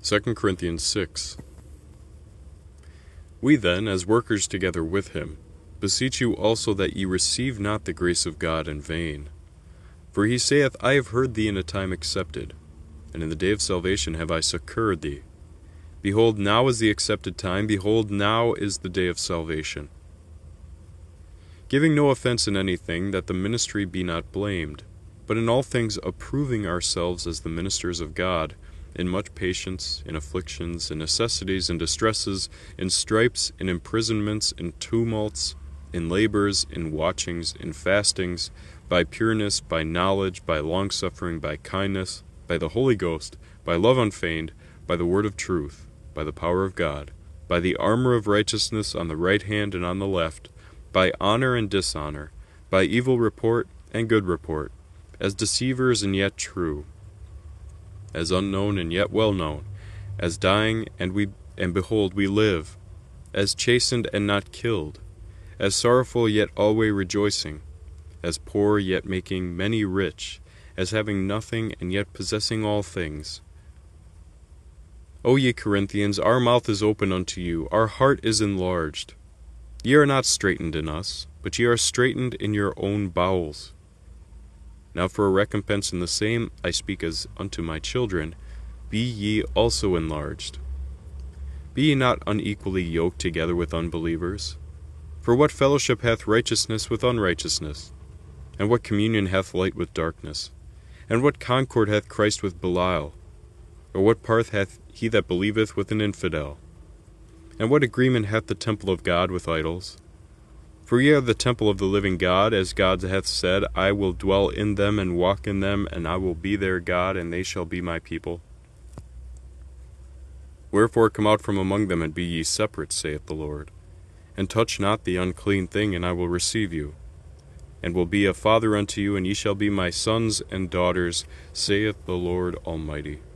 2 Corinthians 6. We then, as workers together with him, beseech you also that ye receive not the grace of God in vain. For he saith, I have heard thee in a time accepted, and in the day of salvation have I succoured thee. Behold, now is the accepted time, behold, now is the day of salvation. Giving no offense in anything, that the ministry be not blamed, but in all things approving ourselves as the ministers of God, in much patience, in afflictions, in necessities, in distresses, in stripes, in imprisonments, in tumults, in labors, in watchings, in fastings, by pureness, by knowledge, by longsuffering, by kindness, by the Holy Ghost, by love unfeigned, by the word of truth, by the power of God, by the armor of righteousness on the right hand and on the left, by honor and dishonor, by evil report and good report, as deceivers and yet true, as unknown and yet well known, as dying and behold we live, as chastened and not killed, as sorrowful yet always rejoicing, as poor yet making many rich, as having nothing and yet possessing all things. O ye Corinthians, our mouth is open unto you, our heart is enlarged. Ye are not straitened in us, but ye are straitened in your own bowels. Now for a recompense in the same I speak as unto my children, be ye also enlarged. Be ye not unequally yoked together with unbelievers. For what fellowship hath righteousness with unrighteousness? And what communion hath light with darkness? And what concord hath Christ with Belial? Or what part hath he that believeth with an infidel? And what agreement hath the temple of God with idols? For ye are the temple of the living God, as God hath said, I will dwell in them and walk in them, and I will be their God, and they shall be my people. Wherefore come out from among them, and be ye separate, saith the Lord, and touch not the unclean thing, and I will receive you, and will be a father unto you, and ye shall be my sons and daughters, saith the Lord Almighty.